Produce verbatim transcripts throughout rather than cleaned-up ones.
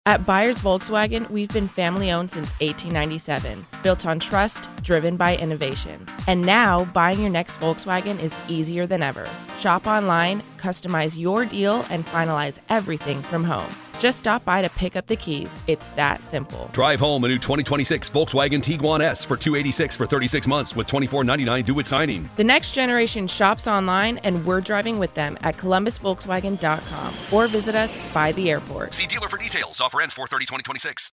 At Byers Volkswagen, we've been family-owned since eighteen ninety-seven, built on trust, driven by innovation. And now, buying your next Volkswagen is easier than ever. Shop online, customize your deal, and finalize everything from home. Just stop by to pick up the keys. It's that simple. Drive home a new twenty twenty-six Volkswagen Tiguan S for two hundred eighty-six dollars for thirty-six months with twenty-four ninety-nine due at signing. The next generation shops online, and we're driving with them at columbus volkswagen dot com or visit us by the airport. See dealer for details. Offer ends four thirty twenty twenty-six.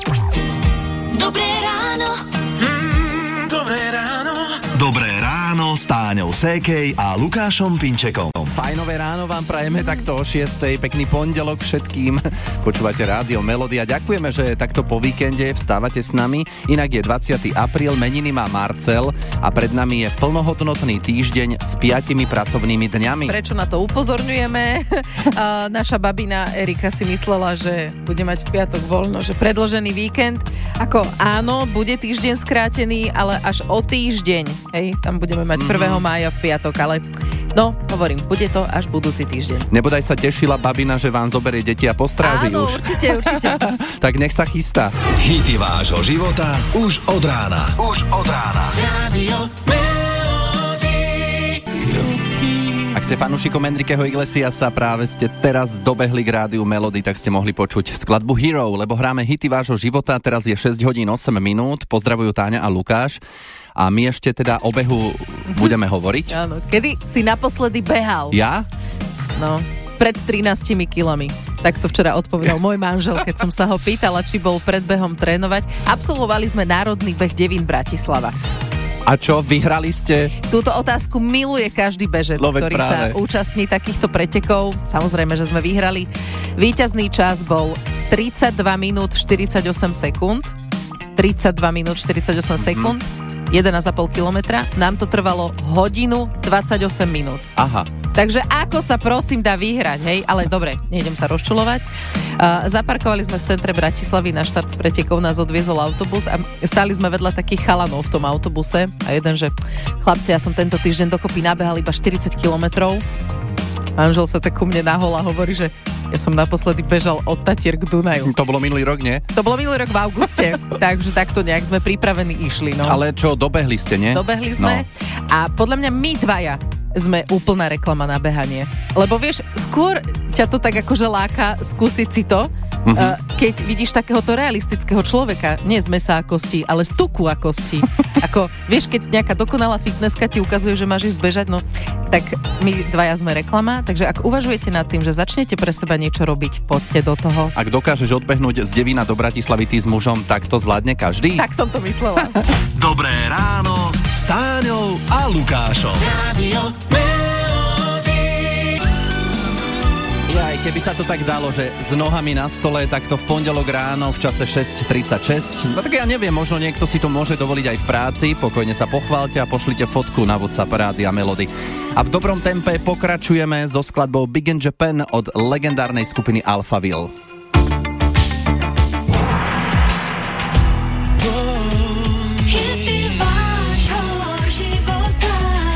Dobré ráno. Mm, dobré ráno. Dobré ráno s Táňou Sékej a Lukášom Pinčekom. Fajnové ráno vám prajeme takto o šiestej. Pekný pondelok všetkým. Počúvate Rádio Melody a ďakujeme, že takto po víkende vstávate s nami. Inak je dvadsiateho apríla, meniny má Marcel a pred nami je plnohodnotný týždeň s piatimi pracovnými dňami. Prečo na to upozorňujeme? Naša babina Erika si myslela, že bude mať v piatok voľno, že predložený víkend. Ako áno, bude týždeň skrátený, ale až o týždeň. Hej, tam budeme mať prvého mája v piatok, ale no, hovorím, bude to až budúci týždeň. Nebodaj sa tešila babina, že vám zoberie deti a postráži Áno, už. určite, určite. Tak nech sa chystá. Hity vášho života už od rána. Už od rána. Radio Melody. Ak ste fanúšikom Enriqueho Iglesiasa, práve ste teraz dobehli k Rádiu Melody, tak ste mohli počuť skladbu Hero, lebo hráme hity vášho života. Teraz je šesť hodín osem minút. Pozdravujú Táňa a Lukáš. A my ešte teda o behu budeme hovoriť. Áno, kedy si naposledy behal? Ja? No, pred trinástimi kilami. Tak to včera odpovedal môj manžel, keď som sa ho pýtala, či bol pred behom trénovať. Absolvovali sme národný beh Devín Bratislava. A čo, vyhrali ste? Túto otázku miluje každý bežec, No, veď ktorý práve. sa účastní takýchto pretekov. Samozrejme, že sme vyhrali. Víťazný čas bol tridsaťdva minút štyridsaťosem sekúnd. tridsaťdva minút štyridsaťosem sekúnd. jedenásť a pol kilometra. Nám to trvalo hodinu dvadsaťosem minút. Aha. Takže ako sa prosím dá vyhrať, hej? Ale dobre, nejdem sa rozčulovať. Uh, zaparkovali sme v centre Bratislavy, na štart pretekov nás odviezol autobus a stáli sme vedľa takých chalanov v tom autobuse a jeden, že chlapci, ja som tento týždeň dokopy nabehal iba štyridsať kilometrov. Manžel sa tak ku mne nahol a hovorí, že ja som naposledy bežal od Tatier k Dunaju. To bolo minulý rok, nie? To bolo minulý rok v auguste, takže takto nejak sme pripravení išli. No. Ale čo, dobehli ste, nie? Dobehli sme No. a podľa mňa my dvaja sme úplná reklama na behanie. Lebo vieš, skôr ťa to tak akože láka skúsiť si to, Mhm. uh, keď vidíš takéhoto realistického človeka, nie z mesa a kosti, ale z tuku a kosti. Ako, vieš, keď nejaká dokonalá fitnesska ti ukazuje, že máš ísť bežať, no tak my dvaja sme reklama, takže ak uvažujete nad tým, že začnete pre seba niečo robiť, poďte do toho. Ak dokážeš odbehnúť z Devína do Bratislavy ty s mužom, tak to zvládne každý? Tak som to myslela. Dobré ráno s Táňou a Lukášom. Radio Melody. Jaj, keby sa to tak dalo, že s nohami na stole, takto v pondelok ráno v čase šesť tridsaťšesť. No tak ja neviem, možno niekto si to môže dovoliť aj v práci. Pokojne sa pochváľte a pošlite fotku na WhatsApp Rádia Melody. A v dobrom tempe pokračujeme so skladbou Big in Japan od legendárnej skupiny Alphaville. Hity vášho života.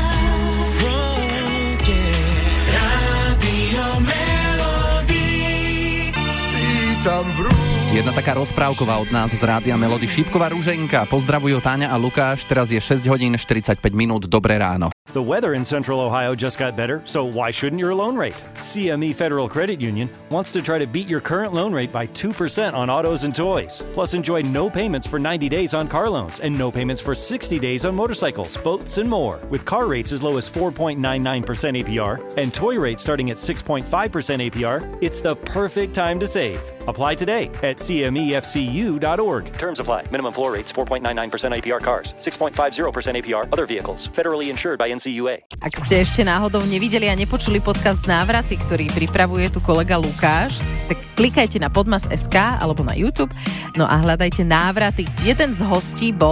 Radio Melody. Spýtam v Jedna taká rozprávková od nás z Rádia Melody. Šípková Ruženka. Pozdravujú Táňa a Lukáš. Teraz je šesť hodín štyridsaťpäť minút. Dobré ráno. The weather in Central Ohio just got better, so why shouldn't your loan rate? C M E Federal Credit Union wants to try to beat your current loan rate by two percent on autos and toys. Plus, enjoy no payments for ninety days on car loans and no payments for sixty days on motorcycles, boats, and more. With car rates as low as four point nine nine percent A P R and toy rates starting at six point five percent A P R, it's the perfect time to save. Apply today at c m e f c u dot org. Terms apply. Minimum floor rates four point nine nine percent A P R cars, six point five zero percent A P R other vehicles. Federally insured by N C U A. Ak ste ešte náhodou nevideli a nepočuli podcast Návraty, ktorý pripravuje tu kolega Lukáš, tak klikajte na podmas bodka es ká alebo na YouTube, no a hľadajte Návraty. Jeden z hostí bol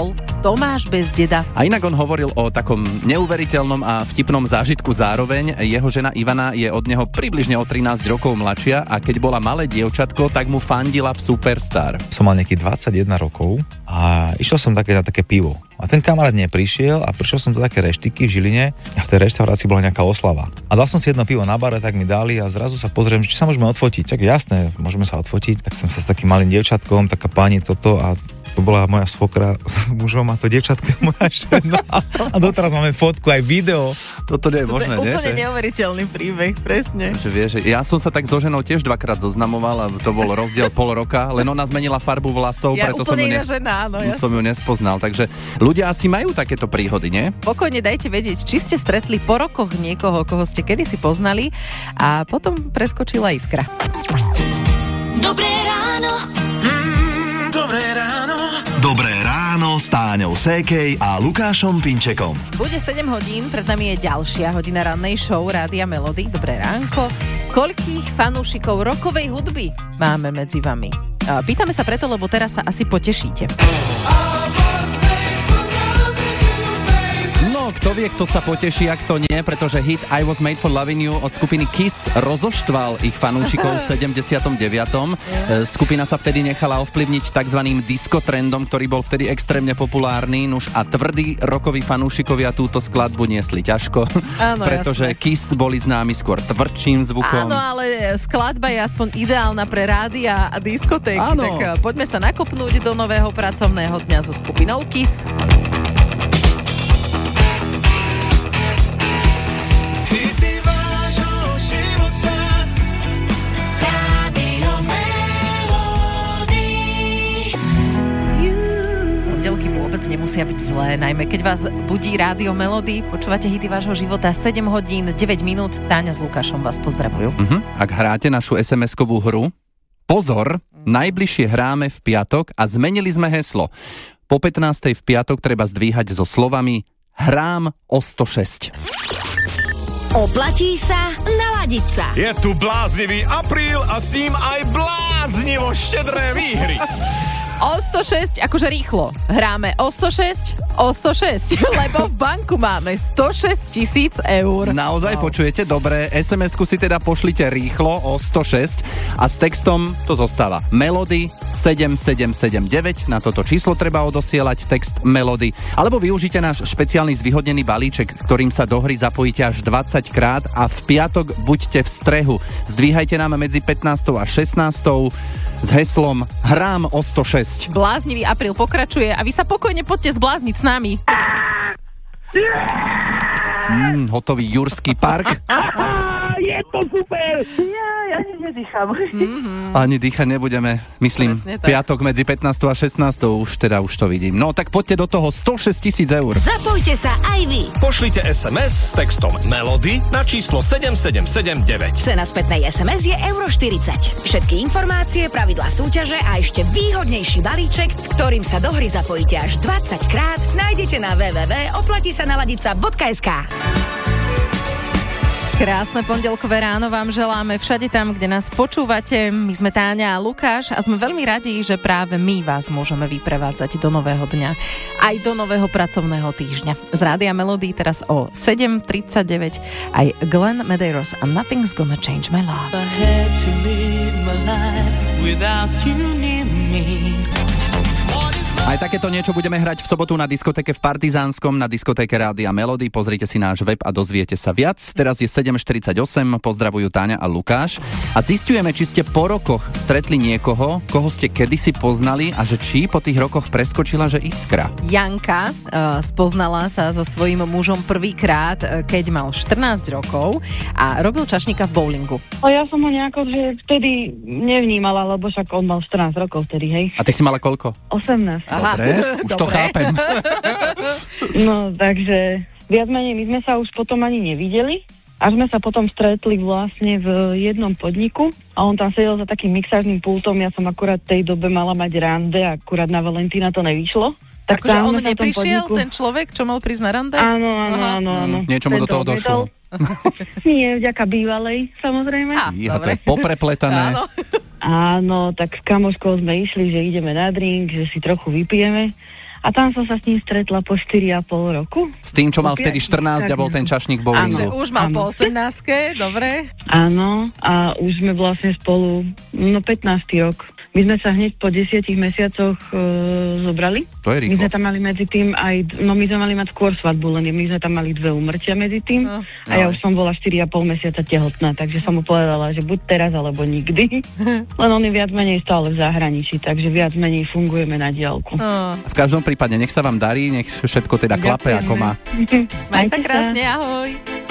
Tomáš bez deda. A inak on hovoril o takom neuveriteľnom a vtipnom zážitku zároveň. Jeho žena Ivana je od neho približne o trinásť rokov mladšia a keď bola malé dievčatko, tak mu fandila v Superstar. Som mal nejakých dvadsaťjeden rokov a išiel som také na také pivo. A ten kamarát neprišiel a prišiel som do také reštiky v Žiline a v tej reštaurácii bola nejaká oslava. A dal som si jedno pivo na bare, tak mi dali a zrazu sa pozriem, či sa môžeme odfotiť. Tak jasné, môžeme sa odfotiť. Tak som sa s takým malým dievčatkom, taká pani toto a to bola moja svokra s mužom a to dievčatko je moja žena. A doteraz máme fotku, aj video. Toto nie je možné, nie? To je úplne nie? neuveriteľný príbeh, presne. Že vieš, ja som sa tak so ženou tiež dvakrát zoznamoval a to bol rozdiel pol roka, len ona zmenila farbu vlasov, ja, preto som ju, nes- žena, áno, som ju nespoznal. Takže ľudia asi majú takéto príhody, nie? Pokojne dajte vedieť, či ste stretli po rokoch niekoho, koho ste kedysi poznali a potom preskočila iskra. Dobré ráno. Mm, dobré ráno. Dobré ráno s Táňou Sékej a Lukášom Pinčekom. Bude sedem hodín, pred nami je ďalšia hodina rannej show Rádia Melody. Dobré ránko. Koľkých fanúšikov rockovej hudby máme medzi vami? Pýtame sa preto, lebo teraz sa asi potešíte. No, kto vie, kto sa poteší, ak to nie, pretože hit I Was Made for Loving You od skupiny Kiss rozoštval ich fanúšikov v sedemdesiatom deviatom Skupina sa vtedy nechala ovplyvniť takzvaným diskotrendom, ktorý bol vtedy extrémne populárny, nuž a tvrdí rockoví fanúšikovia túto skladbu niesli ťažko, áno, pretože jasné. Kiss boli známi skôr tvrdším zvukom. Áno, ale skladba je aspoň ideálna pre rádia a diskotéky, áno. Tak poďme sa nakopnúť do nového pracovného dňa so skupinou Kiss. Nemusia byť zlé, najmä keď vás budí Rádio Melody, počúvate hity vášho života, sedem hodín, deväť minút, Táňa s Lukášom vás pozdravujú. Uh-huh. Ak hráte našu es em eskovú hru, pozor, najbližšie hráme v piatok a zmenili sme heslo. Po pätnástej v piatok treba zdvíhať so slovami Hrám o sto šesť. Oplatí sa naladiť sa. Je tu bláznivý apríl a s ním aj bláznivo štedré výhry. O sto šesť, akože rýchlo. Hráme o sto šesť, o sto šesť, lebo v banku máme sto šesť tisíc eur. Naozaj, no. Počujete? Dobre, es em esku si teda pošlite rýchlo o sto šesť a s textom to zostáva. Melody sedem sedem sedem deväť, na toto číslo treba odosielať text Melody. Alebo využite náš špeciálny zvýhodnený balíček, ktorým sa do hry zapojíte až dvadsať krát a v piatok buďte v strehu. Zdvíhajte nám medzi pätnástou a šestnástou s heslom Hrám o sto šesť. Bláznivý apríl pokračuje a vy sa pokojne poďte zblázniť s nami. Mm, hotový Jurský park. Je to super! Ja, ja nedýcham. Mm-hmm. Ani dýchať nebudeme. Myslím, piatok medzi pätnástou a šestnástou už teda už to vidím. No tak poďte do toho, sto šesť tisíc eur. Zapojte sa aj vy. Pošlite es em es s textom Melody na číslo sedem sedem sedem deväť. Cena spätnej es em es je euro štyridsať. Všetky informácie, pravidlá súťaže a ešte výhodnejší balíček, s ktorým sa do hry zapojíte až dvadsať krát, nájdete na w w w bodka oplatí sa naladiť sa bodka es ká. Krásne pondelkové ráno vám želáme všade tam, kde nás počúvate. My sme Táňa a Lukáš a sme veľmi radi, že práve my vás môžeme vyprevádzať do nového dňa. Aj do nového pracovného týždňa. Z Rádia Melody teraz o sedem tridsaťdeväť aj Glenn Medeiros a Nothing's Gonna Change My Love. I had to live my life without you near me. Aj takéto niečo budeme hrať v sobotu na diskotéke v Partizánskom, na diskotéke Rádia Melody. Pozrite si náš web a dozviete sa viac. Teraz je sedem štyridsaťosem, pozdravujú Táňa a Lukáš. A zisťujeme, či ste po rokoch stretli niekoho, koho ste kedysi poznali a že či po tých rokoch preskočila, že iskra. Janka uh, spoznala sa so svojím mužom prvýkrát, uh, keď mal štrnásť rokov a robil čašníka v bowlingu. O, ja som ho nejako, že vtedy nevnímala, lebo však on mal štrnásť rokov vtedy, hej. A ty si mala koľko? osemnásť. Dobre, už to chápem. No, takže viac menej my sme sa už potom ani nevideli. Až sme sa potom stretli vlastne v jednom podniku a on tam sedel za takým mixážnym pultom. Ja som akurát v tej dobe mala mať rande a akurát na Valentína to nevyšlo. Tak akože on neprišiel, podniku... ten človek, čo mal prísť na rande? Áno, áno, áno, áno. Mm, niečo mu do toho došlo. Nie, vďaka bývalej, samozrejme. Á, Iha, to je poprepletané. Áno, tak s kamoškou sme išli, že ideme na drink, že si trochu vypijeme. A tam som sa s ním stretla po štyri a pol roku. S tým, čo mal vtedy štrnásť a bol ten čašník bowlingu. Áno, už mal po osemnástke, dobre. Áno, a už sme vlastne spolu, no pätnásty rok. My sme sa hneď po desiatich mesiacoch e, zobrali. To je rýchlosť. My sme tam mali medzi tým aj, no my sme mali mať skôr svadbu, len my sme tam mali dve úmrtia medzi tým. No. A ja už som bola štyri a pol mesiaca tehotná, takže som mu povedala, že buď teraz, alebo nikdy. Len on je viac menej stále v zahraničí, takže viac menej fungujeme na diaľku. Oh. V každom prípade, nech sa vám darí, nech všetko teda klape, Ďakujeme. ako má. Maj sa krásne, ahoj.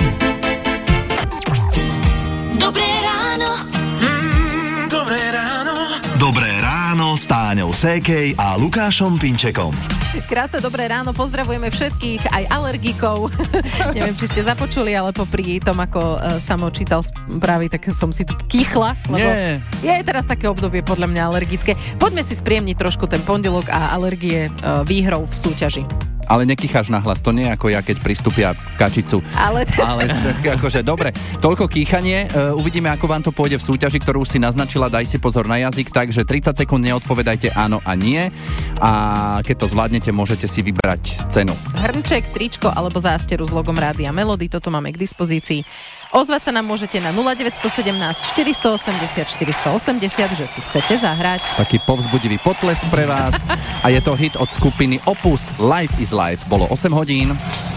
Dobré ráno. Mm, dobré ráno. Dobré ráno s Táňou Sékej a Lukášom Pinčekom. Krásne dobré ráno, pozdravujeme všetkých, aj alergikov. Neviem, či ste započuli, ale popri tom, ako uh, Samo čítal správy, tak som si tu kýchla, lebo Nie. je teraz také obdobie podľa mňa alergické. Poďme si spríjemniť trošku ten pondelok a alergie uh, výhrou v súťaži. Ale nekýcháš nahlas, to nie ako ja, keď pristúpia kačicu. Ale... Ale akože, dobre, toľko kýchanie, uh, uvidíme, ako vám to pôjde v súťaži, ktorú si naznačila, daj si pozor na jazyk, takže tridsať sekúnd neodpovedajte áno a nie a keď to zvládnete, môžete si vybrať cenu. Hrnček, tričko alebo zásteru s logom Rádia Melody, toto máme k dispozícii. Ozvať sa nám môžete na nula deväť jedna sedem štyri osem nula štyri osem nula, že si chcete zahrať. Taký povzbudivý potlesk pre vás a je to hit od skupiny Opus, Life is Life. Bolo osem hodín.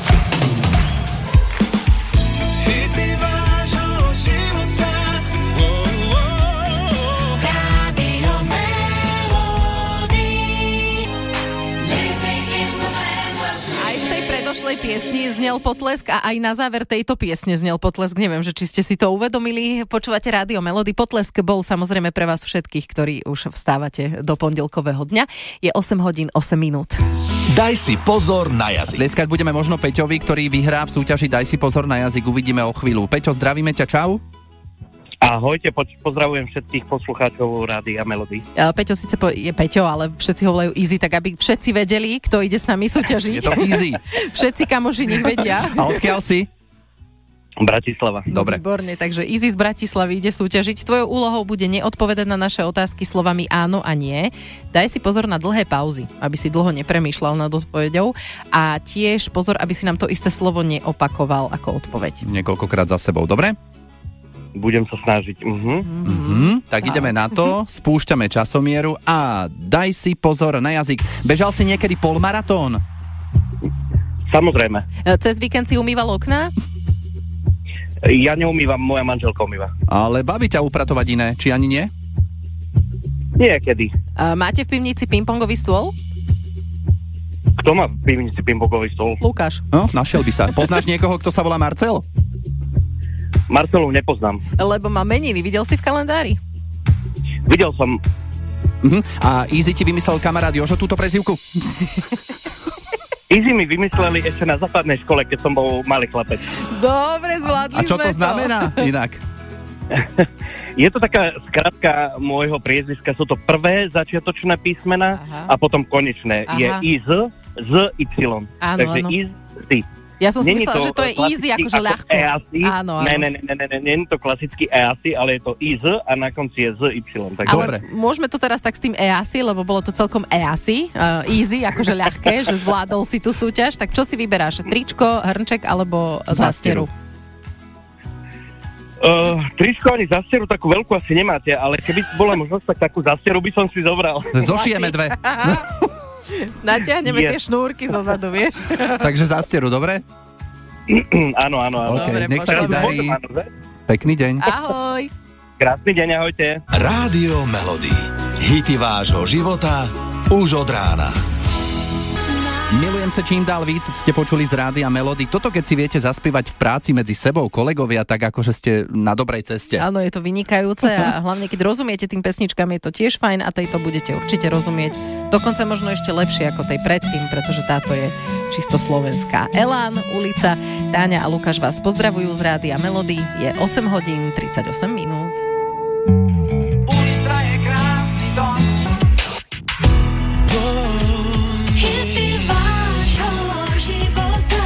Predošlej piesni znel potlesk a aj na záver tejto piesne znel potlesk. Neviem, že či ste si to uvedomili. Počúvate Rádio Melody. Potlesk bol samozrejme pre vás všetkých, ktorí už vstávate do pondelkového dňa. Je osem hodín osem minút. Daj si pozor na jazyk. Dneska budeme možno Peťovi, ktorý vyhrá v súťaži Daj si pozor na jazyk. Uvidíme o chvíľu. Peťo, zdravíme ťa, čau. Ahojte, poč- pozdravujem všetkých poslucháčov Rádia Melody. Peťo síce po- je Peťo, ale všetci ho volajú Easy, tak aby všetci vedeli, kto ide s nami súťažiť. Je to Easy. Všetci kamoši nech vedia. A odkiaľ si? Bratislava. Dobre. Výborne, takže Easy z Bratislavy ide súťažiť. Tvojou úlohou bude neodpovedať na naše otázky slovami áno a nie. Daj si pozor na dlhé pauzy, aby si dlho nepremýšľal nad odpoveďou a tiež pozor, aby si nám to isté slovo neopakoval ako odpoveď. Niekoľkokrát za sebou, dobre? Budem sa snažiť. Uh-huh. Uh-huh. Tak ideme na to, spúšťame časomieru a daj si pozor na jazyk. Bežal si niekedy polmaratón? Samozrejme. Cez víkend si umýval okná? Ja neumývam, moja manželka umýva. Ale baví ťa upratovať iné, či ani nie? Niekedy. Máte v pivnici pingpongový stôl? Kto má v pivnici pingpongový stôl? Lukáš. No, našiel by sa. Poznáš niekoho, kto sa volá Marcel? Marcelu nepoznám. Lebo má meniny, videl si v kalendári? Videl som. Uh-huh. A Easy ti vymyslel kamarát Jožo túto prezývku? Easy mi vymysleli ešte na základnej škole, keď som bol malý chlapec. Dobre, zvládli sme to. A čo to znamená inak? Je to taká skratka môjho priezviska, sú to prvé začiatočné písmena. Aha. A potom konečné. Aha. Je I Z, Z, Y. Áno, Takže áno. I Z, Ty. Ja som si Není myslela, to že to je easy, akože ľahko. E-asi. Áno, áno. Ne, ne, ne, ne, ne, nie je to klasický E-asi, ale je to I Z a na konci je Z, Y. Tak ale dobre. Môžeme to teraz tak s tým E-asi, lebo bolo to celkom E-asi, uh, easy, akože ľahké, že zvládol si tú súťaž. Tak čo si vyberáš? Tričko, hrnček alebo zásteru? Uh, tričko ani zásteru takú veľkú asi nemáte, ale keby bola možnosť, tak takú zásteru by som si zobral. Zošijeme dve. Natiahneme Yes. tie šnúrky zo zadu, vieš? Takže zásteru, dobre? Áno, áno, áno. Okay, Dobre, nech sa ti darí. Pekný deň. Ahoj. Krásny deň, ahojte. Rádio Melody. Hity vášho života už od rána. Milujem sa čím dál víc, ste počuli z Rádia Melody. Toto keď si viete zaspievať v práci medzi sebou kolegovia, tak akože ste na dobrej ceste. Áno, je to vynikajúce a hlavne keď rozumiete tým pesničkám, je to tiež fajn a tejto budete určite rozumieť. Dokonca možno ešte lepšie ako tej predtým, pretože táto je čisto slovenská. Elán, ulica, Táňa a Lukáš vás pozdravujú z Rádia Melody. Je osem hodín tridsaťosem minút. Ulica je krásny dom. Hity vášho života.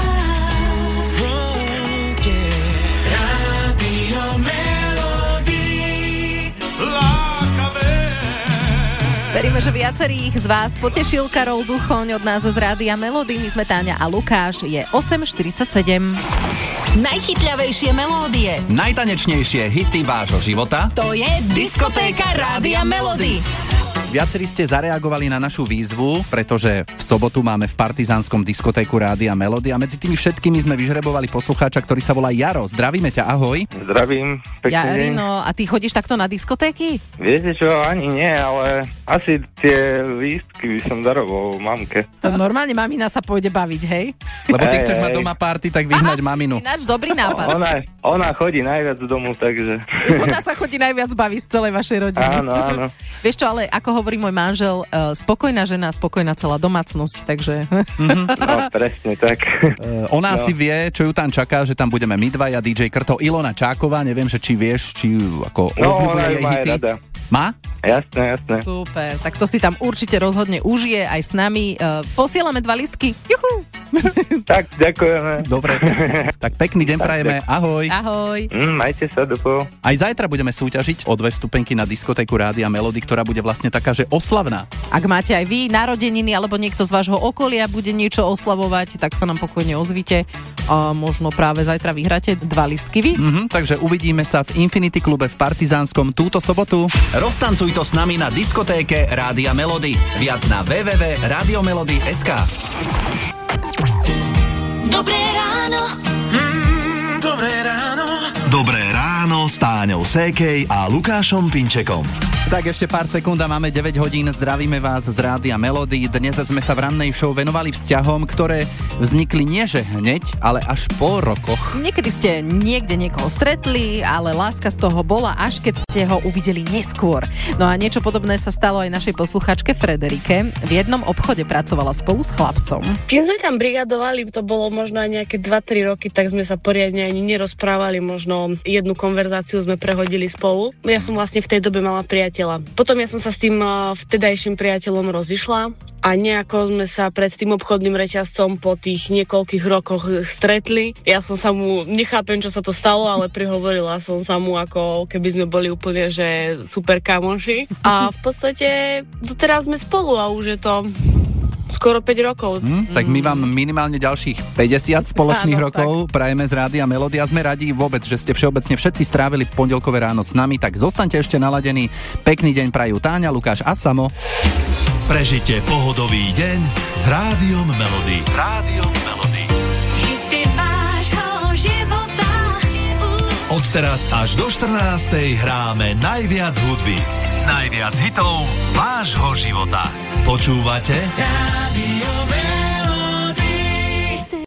Rádio Melody. Lákavé. Veríme, že viacerých z vás potešil Karol Duchoň od nás z Rádia Melody. My sme Táňa a Lukáš, je osem štyridsaťsedem. Najchytľavejšie melódie. Najtanečnejšie hity vášho života. To je diskotéka Rádia Melody. Viacerí ste zareagovali na našu výzvu, pretože v sobotu máme v partizánskom diskotéku Rádia Melody a medzi tými všetkými sme vyžrebovali poslucháča, ktorý sa volá Jaro. Zdravíme ťa, ahoj. Zdravím, pekný deň. Jarino, a ty chodíš takto na diskotéky? Viete čo, ani nie, ale asi tie lístky by som daroval mamke. To normálne mamina sa pôjde baviť, hej? Lebo ty hey, chceš hey. mať doma party, tak vyhnať Aha, maminu. Ináč dobrý nápad. Ona, ona chodí najviac z domu, takže... Ona sa chodí najviac baviť z celej vašej rodiny. Áno, áno. Vieš čo, ale ako hovorí môj manžel, uh, spokojná žena, spokojná celá domácnosť, takže... No, presne tak. Uh, ona no. asi vie, čo ju tam čaká, že tam budeme my dvaja, dý džej Krto, Ilona Čáková, neviem, že či vieš, či ju ako no, ona ju má hity. Rada. Má? Jasné, jasné. Super, tak to si tam určite rozhodne užije aj s nami. Uh, posielame dva listky. Juhu! Tak, ďakujeme. Dobre, tak pekný deň prajeme. Ahoj. Ahoj. Mm, majte sa, dopo. Aj zajtra budeme súťažiť o dve vstupenky na diskotéku Rádia Melody, ktorá bude vlastne taká, že oslavná. Ak máte aj vy narodeniny, alebo niekto z vášho okolia bude niečo oslavovať, tak sa nám pokojne ozvite. A možno práve zajtra vyhráte dva listky vy. Mm-hmm, takže uvidíme sa v Infinity klube v Partizánskom túto sobotu. Roztancuj to s nami na diskotéke Rádia Melody. Viac na w w w bodka radio melody bodka es ká. Dobré ráno. Mm, dobré ráno. Dobré ráno s Táňou Sékej a Lukášom Pinčekom. Tak ešte pár sekúnd a máme deväť hodín. Zdravíme vás z Rádia Melody. Dnes sme sa v rannej show venovali vzťahom, ktoré vznikli nie že hneď, ale až po rokoch. Niekedy ste niekde niekoho stretli, ale láska z toho bola, až keď ste ho uvideli neskôr. No a niečo podobné sa stalo aj našej posluchačke Frederike. V jednom obchode pracovala spolu s chlapcom. Keď sme tam brigadovali, to bolo možno aj nejaké dva tri roky, tak sme sa poriadne ani nerozprávali, možno jednu konverzáciu sme prehodili spolu. Ja som vlastne v tej dobe mala priateľa. Potom ja som sa s tým vtedajším priateľom rozišla a nejako sme sa pred tým obchodným reťazcom po tých niekoľkých rokoch stretli. Ja som sa mu, nechápem, čo sa to stalo, ale prihovorila som sa mu, ako keby sme boli úplne, že super kamoši. A v podstate doteraz sme spolu a už je to skoro päť rokov. Hm, tak my vám minimálne ďalších päťdesiat spoločných Áno, rokov tak. prajeme z Rádia Melody a sme radi vôbec, že ste všeobecne všetci strávili pondelkové ráno s nami, tak zostaňte ešte naladení. Pekný deň prajú Táňa, Lukáš a Samo. Prežite pohodový deň s Rádiom Melody. S Rádiom Melody. Hity vášho života. Od teraz až do štrnástej hráme najviac hudby. Najviac hitov vášho života. Počúvate? Rádio